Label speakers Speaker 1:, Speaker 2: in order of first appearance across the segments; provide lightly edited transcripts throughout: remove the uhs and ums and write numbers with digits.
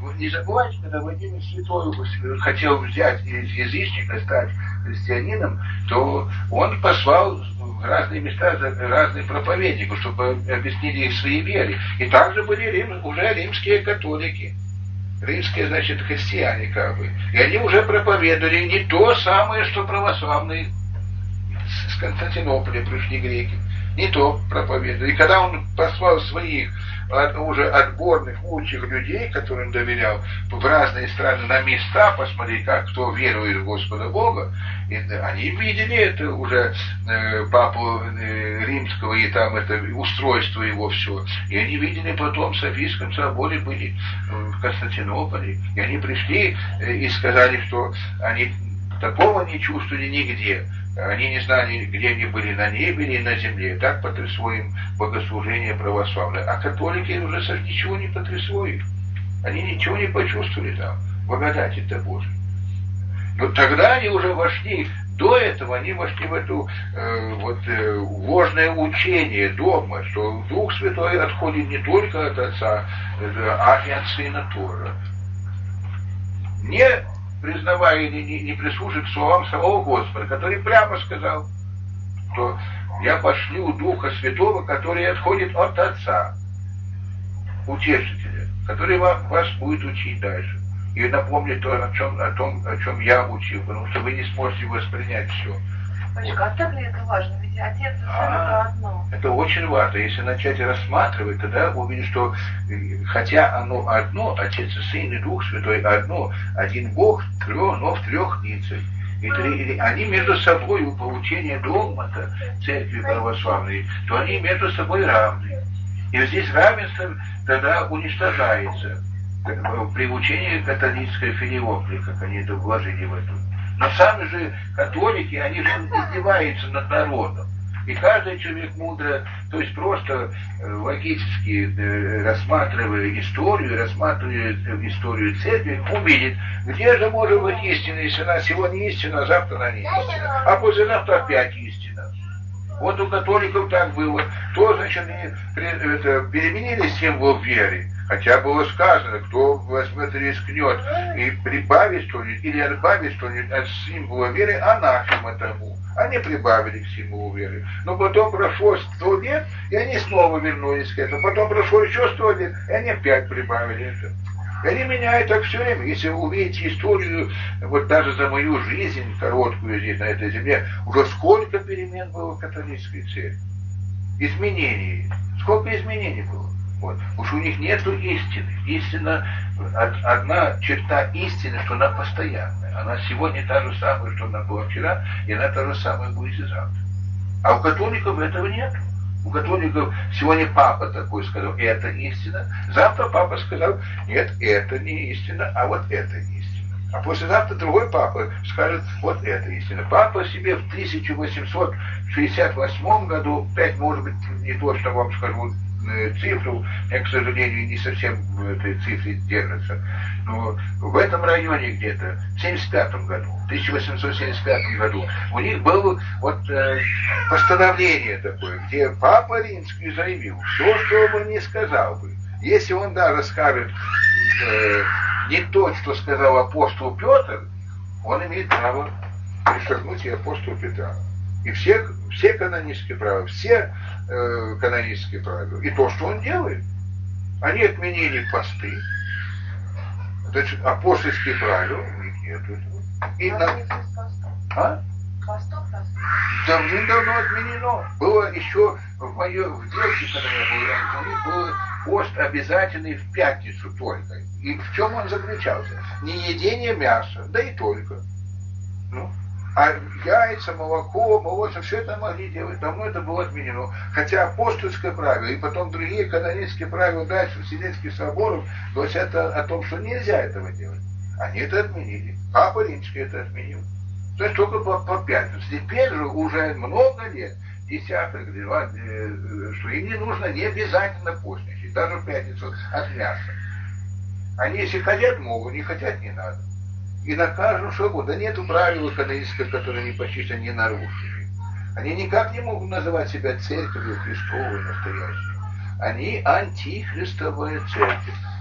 Speaker 1: Не забывайте, когда Владимир Святой хотел взять из язычника, стать христианином, то он послал в разные места разных проповедников, чтобы объяснили их своей вере. И также были уже римские католики. Римские, значит, христиане как бы. И они уже проповедовали не то самое, что православные. С Константинополя пришли греки. Не то проповедовали. И когда он послал своих уже отборных, лучших людей, которым доверял, в разные страны, на места посмотреть, как кто верует в Господа Бога, и они видели это уже папу римского и там это устройство его все. И они видели потом в Софийском соборе, были в Константинополе. И они пришли и сказали, что они такого не чувствовали нигде. Они не знали, где они были, на небе или на земле. Так потрясло им богослужение православное. А католики уже ничего не потрясло их. Они ничего не почувствовали там. Благодать-то Божия. Но тогда они уже вошли, до этого они вошли в это ложное учение, догма, что Дух Святой отходит не только от Отца, а и от Сына тоже. Не признавая или не прислушивая к словам самого Господа, который прямо сказал, что я пошлю Духа Святого, который отходит от Отца, Утешителя, который вас будет учить дальше. И напомнить то, о чем я учил, потому что вы не сможете воспринять все.
Speaker 2: Батюшка, а так ли это важно? Ведь Отец и Сын это одно.
Speaker 1: Это очень важно. Если начать рассматривать, тогда увидишь, что хотя оно одно, Отец и Сын и Дух Святой одно, один Бог, но в трех лицах. И они между собой, по учению догмата церкви православной, то они между собой равны. И вот здесь равенство тогда уничтожается при учении католической филиоклии, как они это вложили в эту. Но сами же католики, они же издеваются над народом. И каждый человек мудро, то есть просто логически рассматривая историю церкви, увидит, где же может быть истина, если она сегодня истина, а завтра она не истина, а послезавтра опять истина. Вот у католиков так было. То, значит, они переменили символ веры. Хотя было сказано, кто возьмет и рискнет и прибавит что-нибудь или отбавит что-нибудь от символа веры, анафема тому. Они прибавили к символу веры. Но потом прошло 100 лет, и они снова вернулись к этому. Потом прошло еще 100 лет, и они опять прибавили это. И они меняют так все время. Если вы увидите историю, вот даже за мою жизнь, короткую здесь на этой земле, уже сколько перемен было в католической церкви. Изменений. Сколько изменений было. Вот. Уж у них нету истины. Истина, одна черта истины, что она постоянная. Она сегодня та же самая, что она была вчера, и она та же самая будет и завтра. А у католиков этого нет. У католиков сегодня папа такой сказал, это истина. Завтра папа сказал, нет, это не истина, а вот это истина. А послезавтра другой папа скажет, вот это истина. Папа себе в 1868 году, опять, может быть, не точно вам скажу, цифру, я, к сожалению, не совсем в этой цифре держится, но в этом районе где-то, в 1875 году, у них было вот постановление такое, где Папа Римский заявил, все, что бы ни сказал бы, если он даже скажет не то, что сказал апостол Петр, он имеет право пришагнуть и апостолу Петра. И все канонические правила, все канонические правила. И то, что он делает. Они отменили посты. Значит, апостольские правила у них нет этого. И давным-давно отменено. Было еще в детстве, когда я был, у них был пост обязательный в пятницу только. И в чем он заключался? Не едение мяса, да и только. Ну, а яйца, молоко, молочное, все это могли делать. Давно это было отменено. Хотя апостольское правило и потом другие канонические правила дальше Вселенских соборов гласят о том, что нельзя этого делать. Они это отменили. Папа Римский это отменил. То есть только по пятницу. Теперь же уже много лет, десятых, что им не нужно не обязательно постничать, даже в пятницу от мяса. Они если хотят, могут, не хотят, не надо. И на каждом шагу, да нету правил канонических, которые они почти не нарушили. Они никак не могут называть себя церковью Христовой настоящей. Они антихристовая церковь.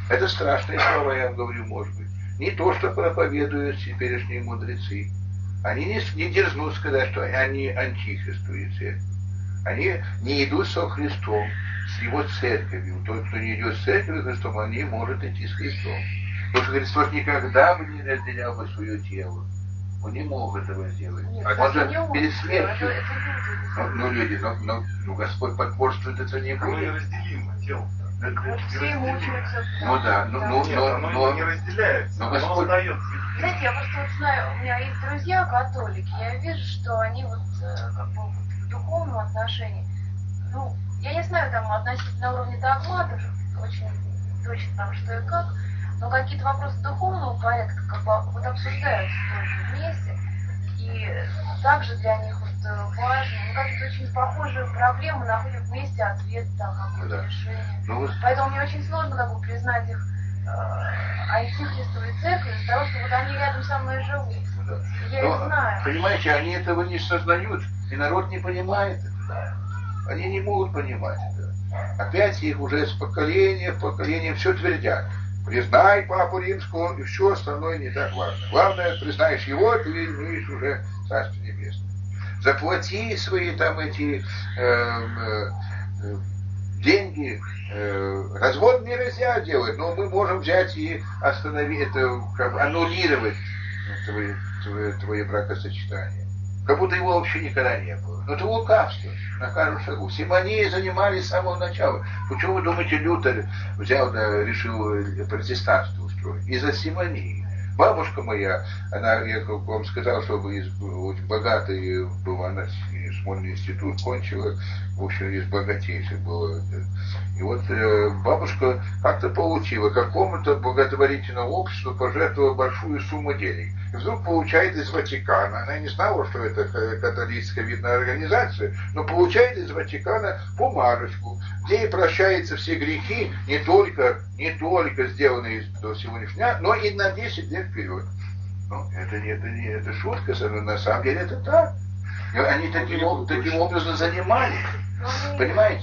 Speaker 1: Это страшные слова, я вам говорю, может быть. Не то, что проповедуют теперешние мудрецы. Они не дерзнут сказать, что они антихристовые церкви. Они не идут со Христом, с его церковью. Тот, кто не идет с церковью Христом, он не может идти с Христом. Потому что Христос никогда бы не разделял бы свое тело. Он не мог этого сделать.
Speaker 2: Нет,
Speaker 1: Он же перед смертью.
Speaker 2: люди.
Speaker 1: Господь подпорствует это не
Speaker 3: Оно
Speaker 1: будет.
Speaker 3: неразделимо, тело.
Speaker 2: Вот все мучаются.
Speaker 1: Ну да,
Speaker 3: Оно не разделяется,
Speaker 1: но
Speaker 3: оно
Speaker 1: Господь...
Speaker 3: остается.
Speaker 2: Знаете, я просто вот знаю, у меня есть друзья католики, я вижу, что они вот как бы в духовном отношении, ну, я не знаю, там относительно на уровне догматов, очень точно там что и как, но какие-то вопросы духовного порядка как бы вот обсуждаются тоже вместе, и также для них вот важно, ну, какие-то очень похожие проблемы находят вместе ответ, там, какое-то решение.
Speaker 1: Ну,
Speaker 2: Поэтому мне очень сложно как бы признать их антихристовой церкви из-за того, что вот они рядом со мной живут.
Speaker 1: да.
Speaker 2: Я их знаю.
Speaker 1: Понимаете, они этого не сознают, и народ не понимает это. Они не могут понимать это. Опять их уже с поколения в поколение все твердят. Признай Папу Римского, и все остальное не так важно. Главное, признаешь его, ты имеешь уже Царство Небесное. Заплати свои там эти деньги. Развод нельзя делать, но мы можем взять и остановить это, как бы аннулировать твое бракосочетание. Как будто его вообще никогда не было. Но это лукавство на каждом шагу. Симонии занимались с самого начала. Почему вы думаете, Лютер взял, да, решил протестантство устроить? Из-за симонии. Бабушка моя, она, я вам сказал, что очень богатая была, она Смольный институт кончила, в общем, из богатейших была. И вот бабушка как-то получила какому-то благотворительному обществу, пожертвовала большую сумму денег. И вдруг получает из Ватикана, она не знала, что это католическая видная организация, но получает из Ватикана бумажечку, где ей прощаются все грехи, не только сделанные до сегодняшнего дня, но и на 10 лет вперед. Ну, это шутка, на самом деле это так. И они таким образом занимались. Понимаете?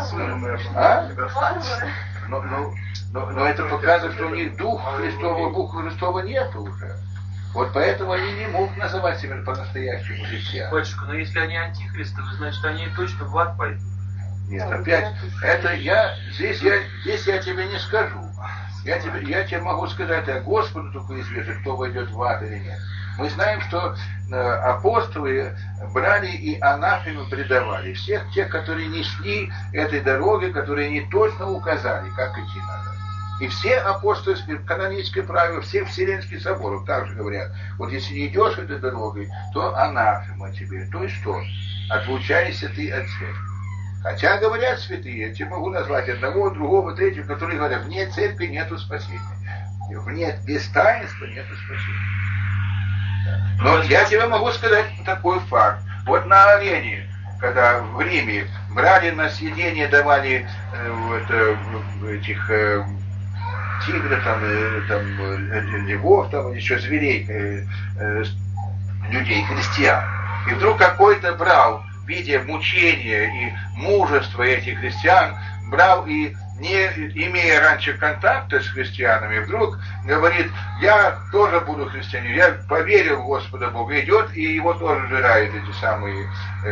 Speaker 1: Но это показывает, что у них дух Христова нет уже. Вот поэтому они не могут называть себя по-настоящему христианами.
Speaker 4: Батюшка, но если они антихристовы, значит они точно в ад пойдут.
Speaker 1: Нет, опять, это здесь я тебе не скажу. Я тебе могу сказать, а Господу только известно, кто войдет в ад или нет. Мы знаем, что апостолы брали и анафему предавали. Всех тех, которые не шли этой дорогой, которые не точно указали, как идти надо. И все апостольские, канонические правила, все вселенские соборы также говорят, вот если не идешь этой дорогой, то анафема тебе. То есть что? Отлучайся ты от церкви. Хотя говорят святые, я тебе могу назвать одного, другого, третьего, которые говорят, вне церкви нету спасения. Без таинства нету спасения. Но я тебе могу сказать такой факт. Вот на арене, когда в Риме брали на съедение, давали этих тигров, там, львов, там еще зверей, людей, христиан. И вдруг какой-то брал, видя мучения и мужество этих христиан, брал и, не имея раньше контакта с христианами, вдруг говорит, я тоже буду христианином, я поверил в Господа Бога, идет, и его тоже жирают эти самые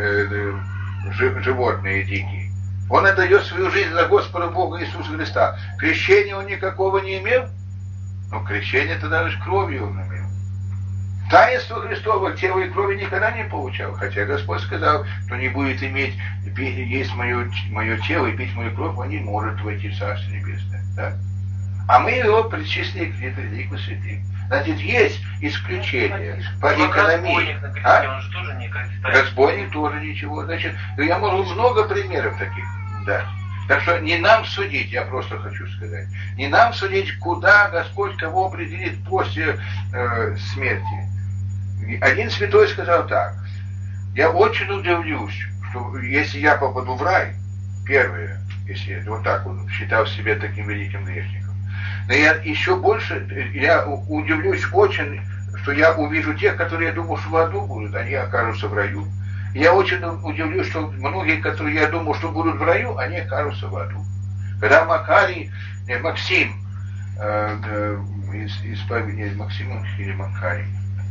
Speaker 1: животные дикие. Он отдает свою жизнь за Господа Бога Иисуса Христа. Крещения он никакого не имел, но крещение тогда лишь кровью он имел. Таинство Христово тело и крови никогда не получал, хотя Господь сказал, кто не будет есть мое тело и пить мою кровь, он не может войти в Царство Небесное. Да? А мы его причислили к лику святым. Значит, есть исключения по экономии. Разбойник тоже ничего. Значит, я могу много примеров таких дать. Так что не нам судить, я просто хочу сказать, не нам судить, куда Господь кого определит после смерти. Один святой сказал так, я очень удивлюсь, что если я попаду в рай, первое, если вот так он считал себя таким великим грешником, но я еще больше, я удивлюсь очень, что я увижу тех, которые я думал, что в аду будут, они окажутся в раю. Я очень удивлюсь, что многие, которые я думал, что будут в раю, они окажутся в аду. Когда Максим исповедник Максим или Макарий,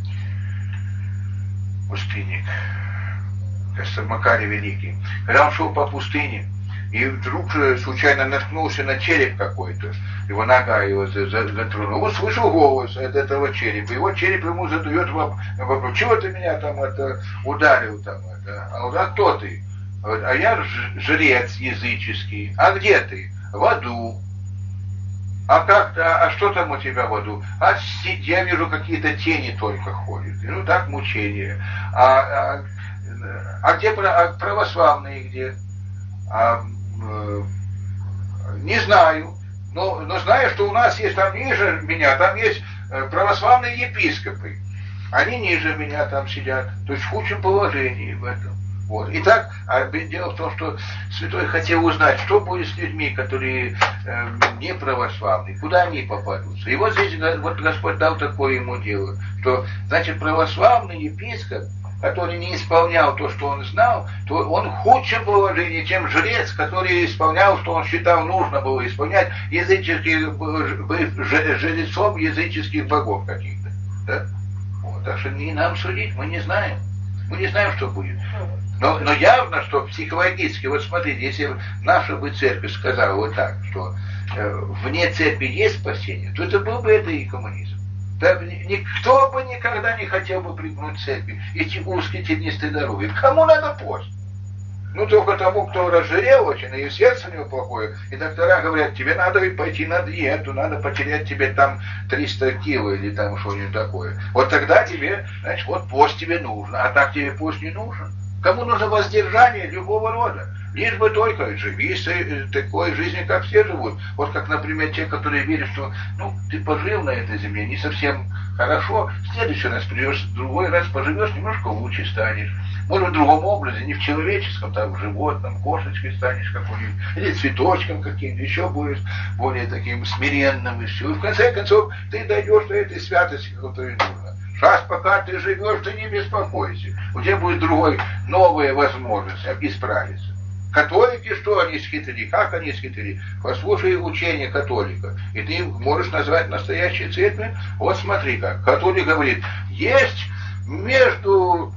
Speaker 1: пустынник, кажется, Макарий Великий, когда он шел по пустыне, и вдруг случайно наткнулся на череп какой-то, его нога его затронула. Он слышал голос от этого черепа, его череп ему задает вопрос: чего ты меня там ударил там это? А он: а кто ты? А я жрец языческий. А где ты? В аду. А что там у тебя в аду? Я вижу, какие-то тени только ходят. Ну так, мучения. А где православные где? Не знаю. Но знаю, что у нас есть там ниже меня, там есть православные епископы. Они ниже меня там сидят. То есть в худшем положении в этом. Вот. Итак, дело в том, что святой хотел узнать, что будет с людьми, которые не православные, куда они попадутся. И вот здесь вот Господь дал такое ему дело, что, значит, православный епископ, который не исполнял то, что он знал, то он в худшем положении, чем жрец, который исполнял, что он считал нужно было исполнять, жрецом языческих богов каких-то. Да? Вот. Так что не нам судить, мы не знаем. Мы не знаем, что будет. Но явно, что психологически, вот смотрите, если наша бы церковь сказала вот так, что вне церкви есть спасение, то это был бы это и коммунизм. Да, никто бы никогда не хотел бы пригнуть церкви, идти узкие тернистые дороги. Кому надо пост? Ну, только тому, кто разжирел очень, и сердце у него плохое. И доктора говорят: тебе надо пойти на диету, надо потерять тебе там 300 кило или там что-нибудь такое. Вот тогда тебе, значит, вот пост тебе нужно, а так тебе пост не нужен. Кому нужно воздержание любого рода? Лишь бы только живи такой жизнью, как все живут. Вот как, например, те, которые верят, что ты пожил на этой земле не совсем хорошо, в следующий раз придешь, в другой раз поживешь, немножко лучше станешь. Может, в другом образе, не в человеческом, там, в животном, кошечкой станешь какой-нибудь, или цветочком каким-то, еще будешь более таким смиренным, и все. И в конце концов, ты дойдешь до этой святости, которую нужно. Сейчас, пока ты живешь, ты не беспокойся. У тебя будет новая возможность исправиться. Католики, что они схитрили, как они схитрили? Послушай учение католика, и ты можешь назвать настоящей церковью. Вот смотри как. Католик говорит: есть между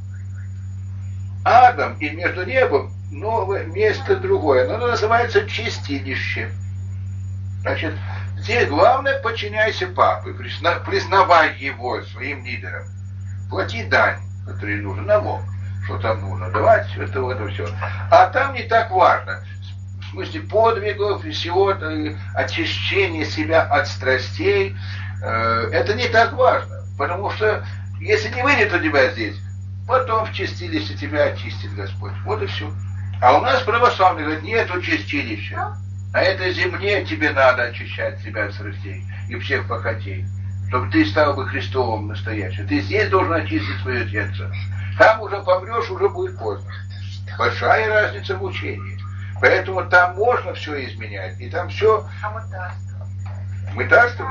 Speaker 1: адом и между небом новое место другое. Но оно называется чистилище. Значит, здесь главное: подчиняйся папе, признавай его своим лидером. Плати дань, который нужен, налог, что там нужно давать, это все. А там не так важно. В смысле подвигов, всего, очищения себя от страстей. Это не так важно. Потому что если не выйдет у тебя здесь, потом в чистилище тебя очистит Господь. Вот и все. А у нас православные говорят: нету чистилища. На этой земле тебе надо очищать себя от страстей и всех похотей, чтобы ты стал бы Христовым настоящим. Ты здесь должен очистить свое сердце. Там уже помрешь, уже будет поздно. Большая разница в учении. Поэтому там можно все изменять. И там все... Мытарство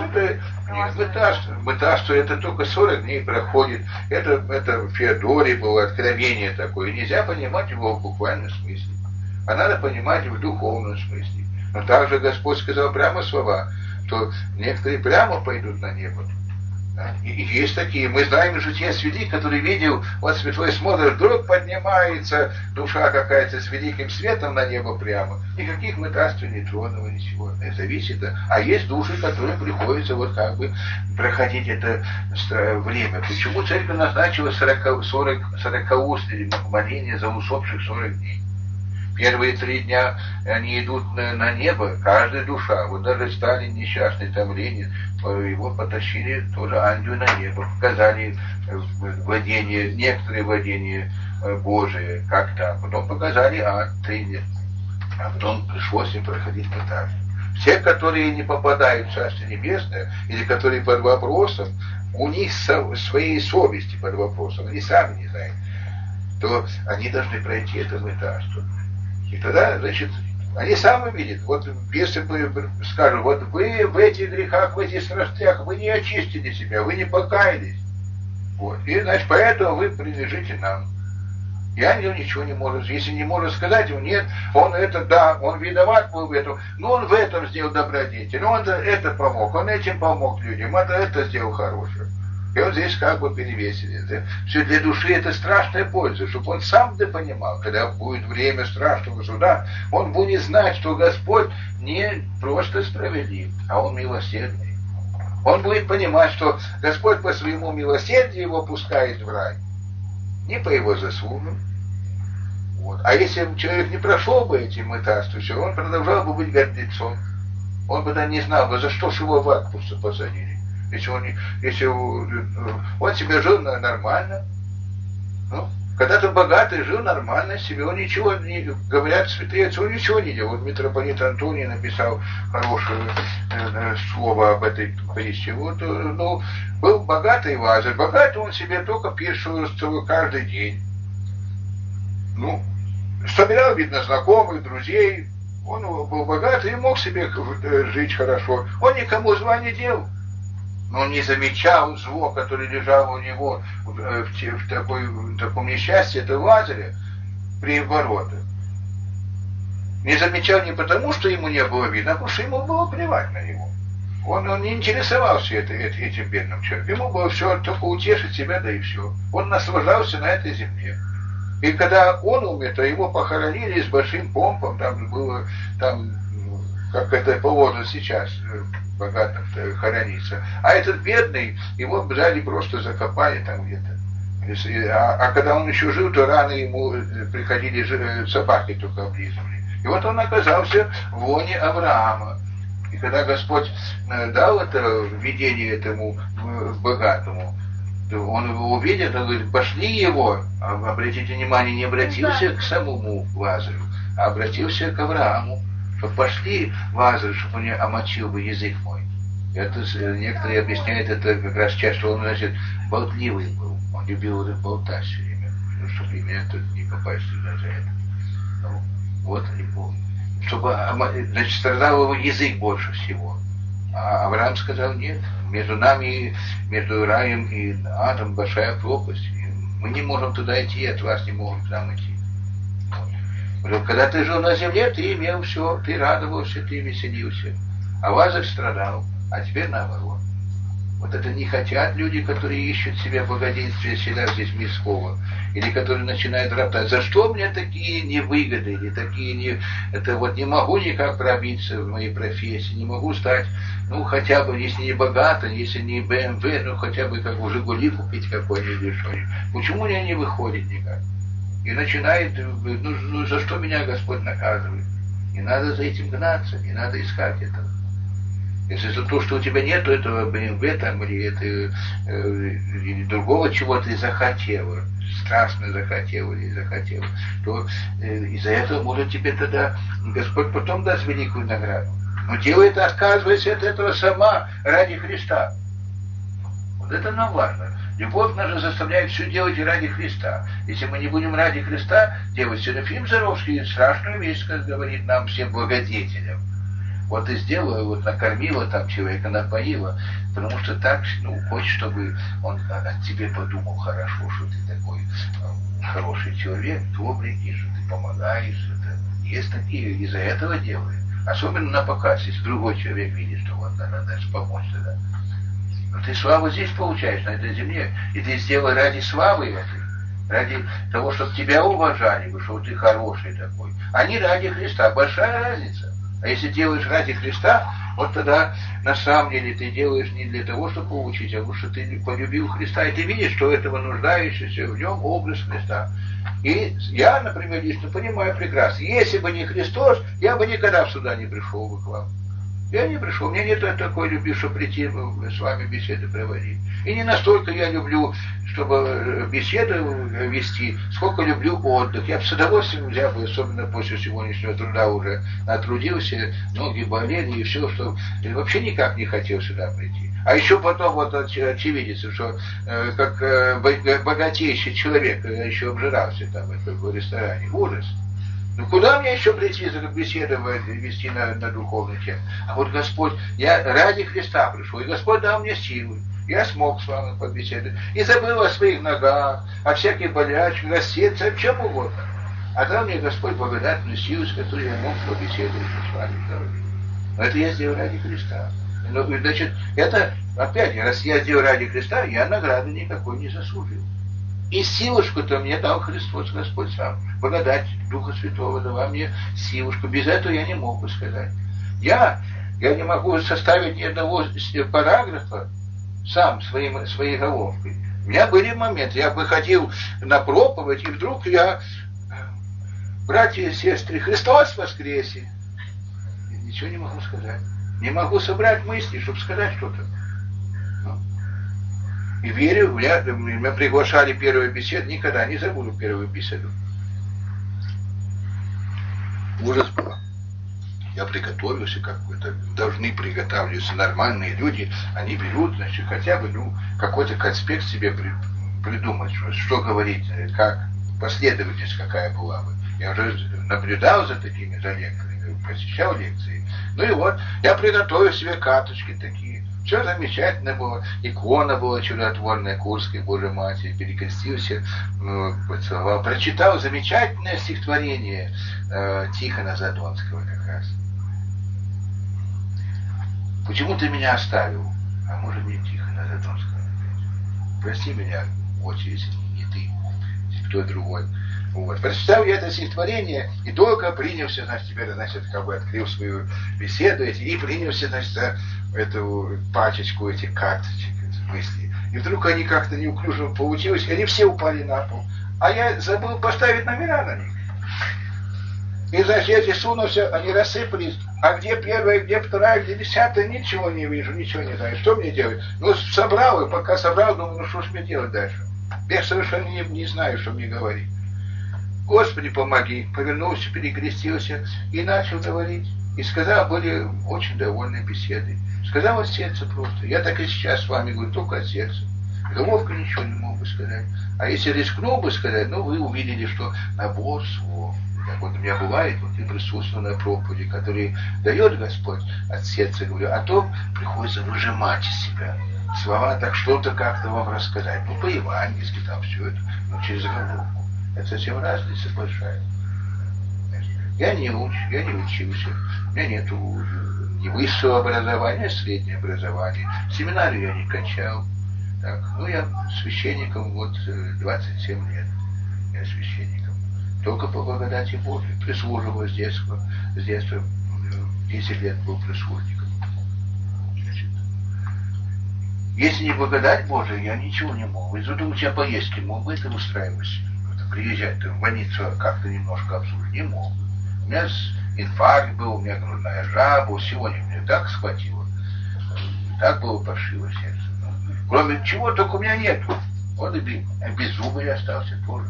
Speaker 1: это только 40 дней проходит. Это в Феодоре было откровение такое. Нельзя понимать его в буквальном смысле. А надо понимать в духовном смысле. Но также Господь сказал прямо слова, что некоторые прямо пойдут на небо. Да? И есть такие. Мы знаем жития святых, который видел, вот святой смотрит, вдруг поднимается душа какая-то с великим светом на небо прямо. Никаких мытарств не тронуло, ничего. Это зависит. А есть души, которые приходится вот как бы проходить это время. Почему церковь назначила 40-устные моления за усопших 40 дней? Первые 3 дня они идут на небо, каждая душа. Вот даже Сталин несчастный, там Ленин, его потащили тоже ангелы на небо. Показали владение, некоторые владения Божие, как там. Потом показали ад, 3 дня. А потом пришлось им проходить мытарство. Все, которые не попадают в Царство Небесное, или которые под вопросом, у них своей совести под вопросом, они сами не знают, то они должны пройти это мытарство. И тогда, значит, они сами видят, вот если скажут, вот вы в этих грехах, в этих страстях, вы не очистили себя, вы не покаялись. Вот. И, значит, поэтому вы принадлежите нам. И ангел ничего не может. Если не может сказать ему, нет, он это, да, он виноват был в этом, но он в этом сделал добродетель, он это помог, он этим помог людям, это сделал хорошее. И вот здесь как бы перевесили. Это все для души это страшная польза, чтобы он сам понимал, когда будет время страшного суда, он будет знать, что Господь не просто справедлив, а он милосердный. Он будет понимать, что Господь по своему милосердию его пускает в рай. Не по его заслугам. Вот. А если человек не прошел бы этим мытарством, он продолжал бы быть гордецом. Он бы не знал бы, за что ж его в ад посадили. Если он себе жил нормально. Ну, когда-то богатый жил нормально себе, он ничего не, говорят святые отцы, он ничего не делал. Вот митрополит Антоний написал хорошее слово об этой притче. Вот, ну, был богатый Лазарь, богатый он себе только пиршествовал каждый день. Ну, собирал, видно, знакомых, друзей, он был богатый и мог себе жить хорошо. Он никому зла не делал. Но он не замечал зло, которое лежало у него в таком несчастье, это Лазаря при воротах. Не замечал не потому, что ему не было видно, а потому что ему было плевать на него. Он не интересовался этим бедным человеком. Ему было все только утешить себя, да и все. Он наслаждался на этой земле. И когда он умер, то его похоронили с большим помпом, там было, как это положено сейчас, богатым хорониться. А этот бедный, его взяли, просто закопали там где-то. А когда он еще жил, то рано ему приходили собаки только облизывали. И вот он оказался в лоне Авраама. И когда Господь дал это видение этому богатому, он его увидел, он говорит, пошли его, обратите внимание, не обратился к самому Лазарю, а обратился к Аврааму, что пошли Лазарю, чтобы он не омочил бы язык мой. Это некоторые объясняют это как раз часто, что он, значит, болтливый был, он любил болтать все время, чтобы именно тут не попасть туда за это. Ну, вот и был. Чтобы, значит, страдал его язык больше всего. А Авраам сказал, нет, между нами, между раем и адом большая пропасть. Мы не можем туда идти, от вас не можем к нам идти. Вот. Когда ты жил на земле, ты имел все, ты радовался, ты веселился. А Лазарь страдал, а теперь наоборот. Вот это не хотят люди, которые ищут себе благоденствие всегда здесь мирского, или которые начинают роптать. За что мне такие невыгоды, или такие не... Это вот не могу никак пробиться в моей профессии, не могу стать, ну, хотя бы, если не богато, если не БМВ, ну, хотя бы как бы Жигули купить какой-нибудь что-нибудь. Почему мне не выходит никак? И начинает, ну, за что меня Господь наказывает? Не надо за этим гнаться, не надо искать этого. Если за то, что у тебя нету этого БМВ там, или другого чего ты захотела, страстно захотела или захотела, то из-за этого, может, тебе тогда Господь потом даст великую награду. Но делает, отказывается от этого сама ради Христа. Вот это нам важно. Любовь наша заставляет все делать ради Христа. Если мы не будем ради Христа делать, Серафим Саровский страшную вещь, как говорит нам всем благодетелям. Вот ты сделала, вот накормила там человека, напоила, потому что так, ну, хочешь, чтобы он о тебе подумал хорошо, что ты такой хороший человек, добрый, что ты помогаешь. Это есть такие, из-за этого делают. Особенно на показ, если другой человек видит, что вот надо даже помочь тогда. Но ты славу здесь получаешь, на этой земле, и ты сделал ради славы этой, ради того, чтобы тебя уважали, что ты хороший такой, а не ради Христа. Большая разница. А если делаешь ради Христа, вот тогда на самом деле ты делаешь не для того, чтобы получить, а потому что ты полюбил Христа, и ты видишь, что этого нуждающегося в нем образ Христа. И я, например, лично понимаю прекрасно, если бы не Христос, я бы никогда сюда не пришел бы к вам. Я не пришел, у меня нет такой любви, чтобы прийти с вами беседы проводить. И не настолько я люблю, чтобы беседу вести, сколько люблю отдых. Я бы с удовольствием взял бы, особенно после сегодняшнего труда уже натрудился, ноги болели и все, что вообще никак не хотел сюда прийти. А еще потом вот очевидится, что как богатейший человек, когда еще обжирался там в ресторане, ужас. Ну куда мне еще прийти, за беседу вести на духовную тему? А вот Господь, я ради Христа пришел, и Господь дал мне силы. Я смог с вами побеседовать. И забыл о своих ногах, о всяких болячках, о сердце, о чем угодно. А дал мне Господь благодатную силу, с которой я мог побеседовать с вами. Но это я сделал ради Христа. Ну, значит, это, опять, раз я сделал ради Христа, я награды никакой не заслужил. И силушку-то мне дал Христос, Господь сам. Благодать Духа Святого дала мне силушку. Без этого я не мог бы сказать. Я не могу составить ни одного параграфа сам своей головкой. У меня были моменты, я выходил на проповедь, и вдруг братья и сестры, Христос воскресе! Ничего не могу сказать. Не могу собрать мысли, чтобы сказать что-то. И верю, меня приглашали первую беседу, никогда не забуду первую беседу. Ужас был. Я приготовился, как это должны приготавливаться нормальные люди. Они берут, значит, хотя бы, какой-то конспект себе придумать, что говорить, как последовательность какая была бы. Я уже наблюдал за такими, за лекторами, посещал лекции. Ну и вот, я приготовил себе карточки такие. Все замечательно было. Икона была чудотворная, Курской Божьей Матери. Перекрестился, поцеловал. Прочитал замечательное стихотворение Тихона Задонского как раз. Почему ты меня оставил? А может, не Тихона Задонского. Прости меня, отче, если не ты, если кто другой. Вот. Прочитал я это стихотворение и только принялся, значит, теперь, значит, как бы открыл свою беседу и принялся, значит, за эту пачечку этих карточек, мыслей. И вдруг они как-то неуклюже получилось, и они все упали на пол. А я забыл поставить номера на них. И, значит, я здесь сунулся, они рассыпались. А где первая, где вторая, где десятая, ничего не вижу, ничего не знаю. Что мне делать? Ну, собрал, и пока собрал, думаю, что ж мне делать дальше? Я совершенно не знаю, что мне говорить. Господи, помоги. Повернулся, перекрестился и начал говорить. И сказал, были очень довольные беседы. Сказал от сердца просто. Я так и сейчас с вами говорю, только от сердца. Головка ничего не мог бы сказать. А если рискнул бы сказать, вы увидели, что набор слов. Так вот у меня бывает, и присутствую на проповеди, которые дает Господь от сердца, говорю, а то приходится выжимать из себя слова, так что-то как-то вам рассказать. По-евангельски там все это, через головку. Это совсем разница большая. Я не учился. У меня нету ни высшего образования, ни среднего образования. Семинарию я не кончал. Так, я священником 27 лет. Я священником. Только по благодати Божией. Прислуживал с детства. С детства 10 лет был прислужником. Значит, если не благодать Божия, я ничего не мог. Вы задумайте о поездке, мог бы это устраивать. Приезжать в больницу как-то немножко обслужить не мог. У меня инфаркт был, у меня грудная жаба, сегодня мне так схватило. Так было паршиво сердце. Кроме чего только у меня нету. Вот и без зуба я остался тоже.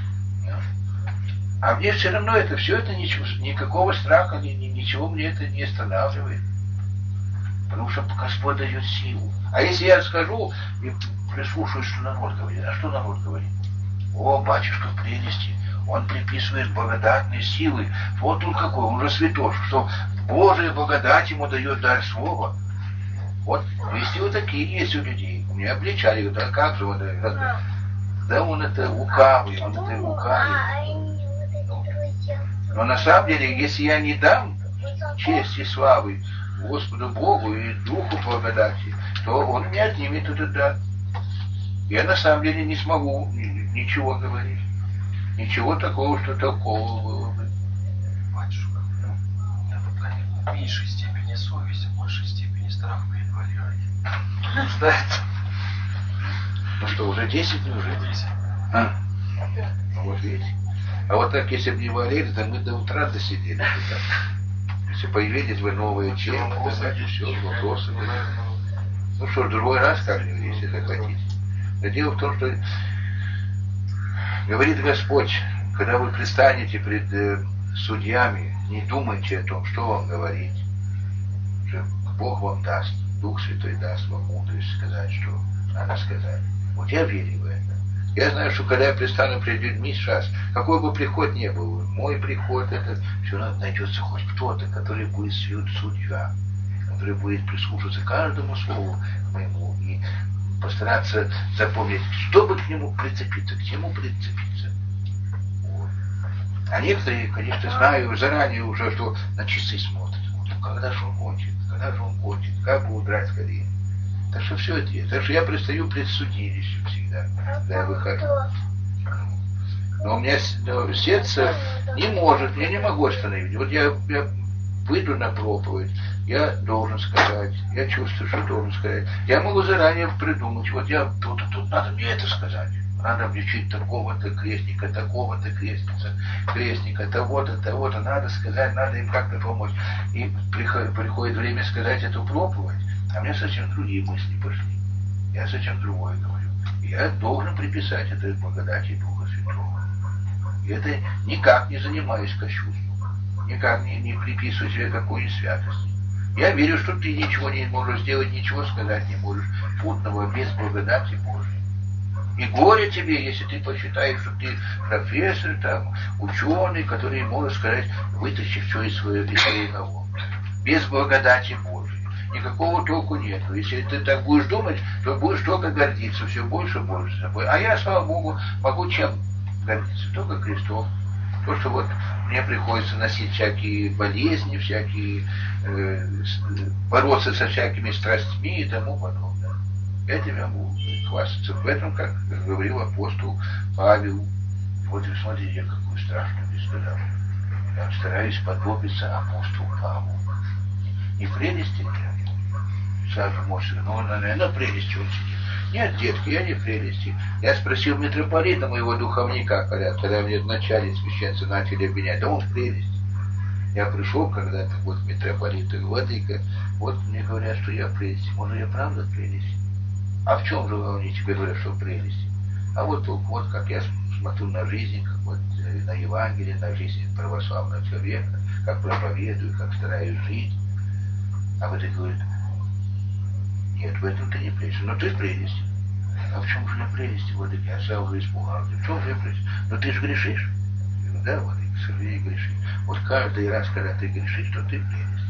Speaker 1: А мне все равно это все это никакого страха, ничего мне это не останавливает. Потому что Господь дает силу. А если я скажу и прислушаюсь, что народ говорит, а что народ говорит? О, батюшка в прелести, он приписывает благодатные силы. Вот он какой, он уже святой, что Божия благодать ему дает дар слова. Вот, если вот такие есть у людей, у меня обличали, да как же он, да он это лукавый, Но на самом деле, если я не дам честь и славы Господу Богу и Духу благодати, то он не отнимет этот дар. Я на самом деле не смогу ничего говорить. Ничего такого, что толкового было бы.
Speaker 4: Батюшка, в меньшей степени совесть, в большей степени страх перед Валерой.
Speaker 1: Ну что, уже 10 не уже?
Speaker 4: 10.
Speaker 1: Вот видите. А вот так, если бы не Валерий, то мы до утра досидели. Если появились бы новые темы, тогда все, вопросы. Ну что ж, другой раз как-нибудь, если захотите. Но дело в том, что говорит Господь, когда вы предстанете пред судьями, не думайте о том, что вам говорить. Что Бог вам даст, Дух Святой даст вам мудрость сказать, что надо сказать. Вот я верю в это. Я знаю, что когда я предстану пред людьми сейчас, какой бы приход ни был, мой приход, это все равно найдется хоть кто-то, который будет судья, который будет прислушиваться каждому слову моему и постараться запомнить, чтобы к нему прицепиться, к чему прицепиться. Вот. А некоторые, конечно, знаю заранее уже, что на часы смотрят. Ну, когда же он кончит, как бы удрать скорее. Так что все это есть. Так что я предстаю пред судилищем всегда, когда я выхожу. Но у меня сердце не может, я не могу остановить. Вот я выйду на проповедь, я должен сказать, я чувствую, что должен сказать. Я могу заранее придумать, вот тут надо мне это сказать. Надо обличить такого-то крестника, такого-то крестника, того-то, надо сказать, надо им как-то помочь. И приходит время сказать эту проповедь, а у меня совсем другие мысли пошли. Я совсем другое говорю. Я должен приписать это благодати Духа Святого. И это никак не занимаюсь кощунством, никак не приписываю себе какой-нибудь святости. Я верю, что ты ничего не можешь сделать, ничего сказать не можешь путного без благодати Божьей. И горе тебе, если ты посчитаешь, что ты профессор, там, ученый, который может сказать, вытащи все из своего. Без благодати Божьей. Никакого толку нет. Если ты так будешь думать, то будешь только гордиться все больше и больше собой. А я, слава Богу, могу чем гордиться? Только крестом. То, что вот мне приходится носить всякие болезни, всякие бороться со всякими страстьми и тому подобное. Этим я могу хвастаться. В этом, как говорил апостол Павел, вот вы смотрите, какую страшную беспредал. Я стараюсь подобиться апостолу Павлу. Не прелести нет. Сразу можешь, наверное, прелести он сидит. Нет, детки, я не прелести. Я спросил митрополита моего духовника, когда мне вначале священцы начали обвинять, да он в прелести. Я пришел когда-то вот к митрополиту, владыка, вот мне говорят, что я прелести. Может, я правда прелесть? А в чем же они тебе говорят, что прелести? А вот как я смотрю на жизнь, как вот на Евангелие, на жизнь православного человека, как проповедую, как стараюсь жить. А вот и говорит, нет, в этом ты не прелесть. Но ты прелесть. А в чем же я прелесть, владыка? Я сразу испугался. В чем же я прелесть? Но ты же грешишь. Я говорю, да, владыка, к сожалению, грешишь. Вот каждый раз, когда ты грешишь, то ты прелесть.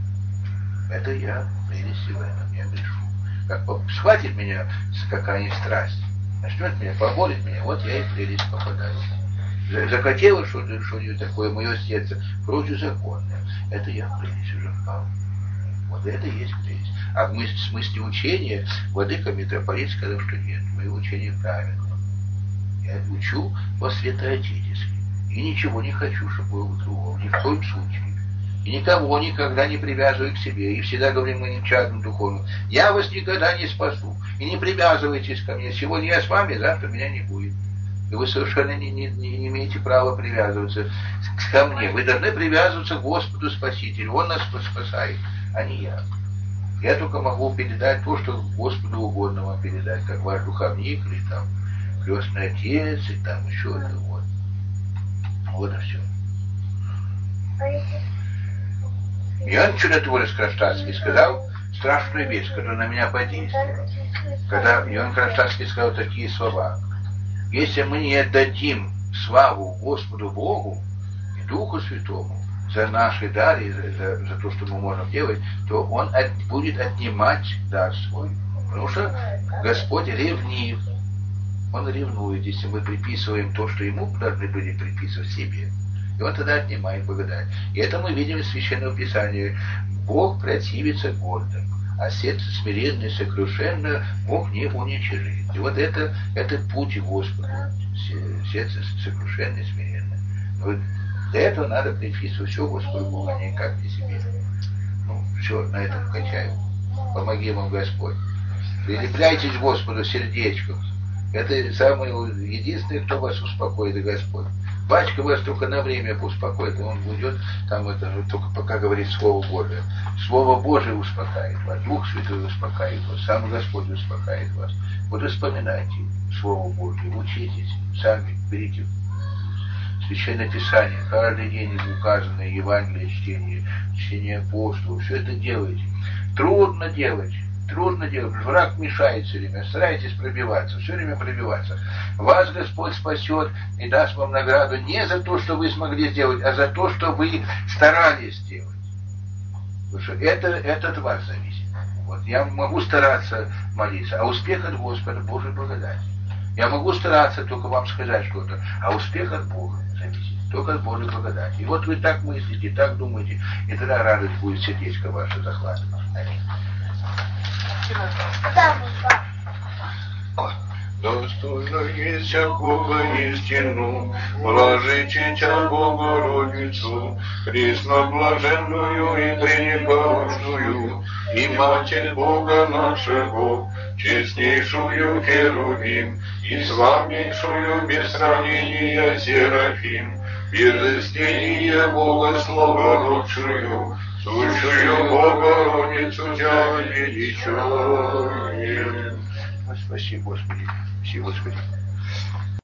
Speaker 1: Это я прелесть в этом, я грешу. Как схватит меня какая-нибудь страсть, начнет меня, поборет меня, вот я и прелесть попадаю. Захотелось что-нибудь такое, мое сердце, противозаконное. Это я в прелесть уже впал. Вот это и есть прелесть. А в смысле учения, владыка митрополит сказал, что нет, мое учение правильное. Я учу по святоотечески. И ничего не хочу, чтобы было другого, ни в коем случае. И никого никогда не привязываю к себе. И всегда говорим моим чадным духовным, я вас никогда не спасу. И не привязывайтесь ко мне. Сегодня я с вами, завтра меня не будет. И вы совершенно не имеете права привязываться ко мне. Вы должны привязываться к Господу Спасителю. Он нас спасает, а не я. Я только могу передать то, что Господу угодно вам передать, как ваш духовник, или там крестный отец, и там еще это вот. Вот и все. Иоанн Чудотворец Кронштадтский сказал страшную вещь, которая на меня подействовала. Когда Иоанн Кронштадтский сказал такие слова. Если мы не отдадим славу Господу Богу и Духу Святому за наши дары, за то, что мы можем делать, то Он будет отнимать дар свой. Потому что Господь ревнив. Он ревнует, если мы приписываем то, что Ему должны были приписывать себе. И Он тогда отнимает благодать. И это мы видим из Священного Писания. Бог противится гордым, а сердце смиренное и сокрушенное Бог не уничижит. И вот это путь Господа. Сердце сокрушенное и смиренное. Вот для этого надо приписывать все Господу Богу, а не как не себе. Ну, все, на этом кончаю. Помоги вам, Господь. Прилепляйтесь к Господу сердечком. Это самое единственное, кто вас успокоит, Господь. Батюшка вас только на время успокоит, и он уйдет, там это только пока говорит Слово Божие. Слово Божие успокаивает вас, Дух Святой успокаивает вас, сам Господь успокаивает вас. Вот вспоминайте Слово Божие, учитесь, сами берите Священное Писание, каждый день указанное Евангелие, чтение апостолов, все это делайте. Трудно делать, враг мешает все время, старайтесь пробиваться, все время пробиваться. Вас Господь спасет и даст вам награду не за то, что вы смогли сделать, а за то, что вы старались сделать. Потому что это от вас зависит. Вот Я могу стараться молиться, а успех от Господа, Божьей благодати. Я могу стараться только вам сказать что-то, а успех от Бога зависит, только от Божьей благодати. И вот вы так мыслите, так думаете, и тогда радость будет сердечко ваше захватывать.
Speaker 5: Достойно есть всякого истину, блажите Тя Богородицу, пресноблаженную и пренепорочную, и Матерь Бога нашего, честнейшую Херувим, и славнейшую без сравнения Серафим, безостение Бога словородшую, сущую Богородицу Тя величаем.
Speaker 1: Спасибо, Господи. Спасибо, Господи.